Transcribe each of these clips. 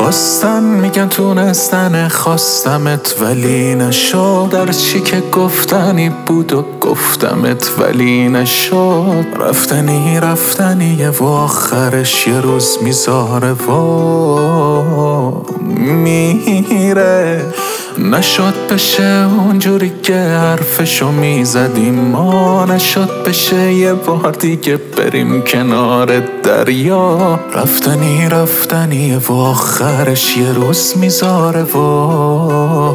خواستن میگن تونستن، خواستمت ولی نشد. در چی که گفتنی بود و گفتمت ولی نشد. رفتنیه و آخرش یه روز میذاره و میره. نشد بشه اونجوری که حرفشو میزدیم ما، نشد بشه یه بار دیگه بریم کنار دریا. رفتنیه و آخرش یه روز میذاره و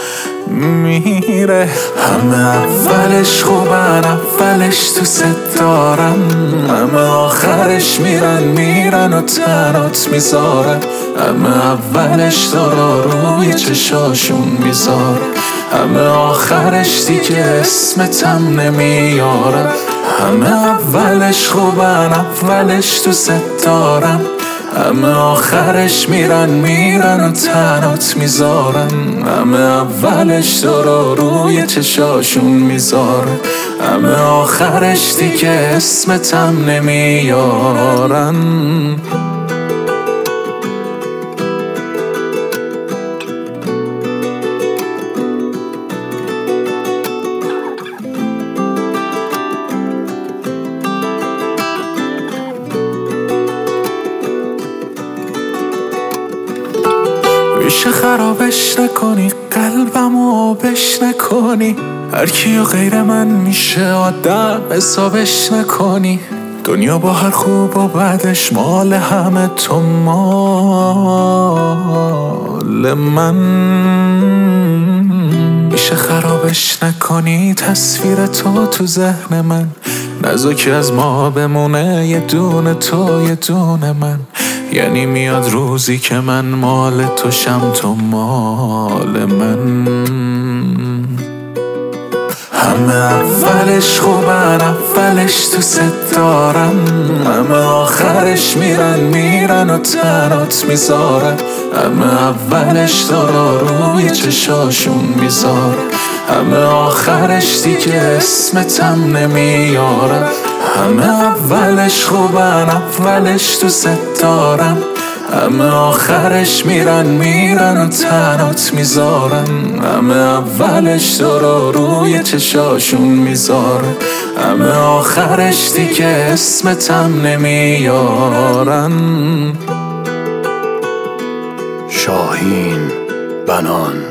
میره. همه اولش خوبن، اولش دوست دارن، همه آخرش میرن و تنات میذارن. همه اولش دارا روی چشاشون میذاره، همه آخرش دیگه اسمتم نمیارن. همه اولش خوبن، اولش دوست دارن، همه آخرش میرن و تنات میذارن. همه اولش دارا روی چشاشون میذاره، همه آخرش دیگه اسمتم نمیارن. میشه خرابش نکنی، قلبمو آبش نکنی، هر کیو غیر من میشه آدم حسابش نکنی. دنیا با هر خوب و بعدش مال همه، تو مال من. میشه خرابش نکنی تصویر تو ذهن من، نذاکی از ما بمونه یه دونه تو یه دونه من. یعنی میاد روزی که من مال تو شم، تو مال من. همه اولش خوبن، اولش دوست دارن، همه آخرش میرن و تنات میذارن. همه اولش دارا روی چشاشون میذاره، همه آخرش دیگه اسمتم نمیارن. همه اولش خوبن، اولش دوست دارن، همه آخرش میرن و تنات میذارن. همه اولش دارا روی چشاشون میذاره، همه آخرش دیگه اسمتم نمیارن. شاهین بنان.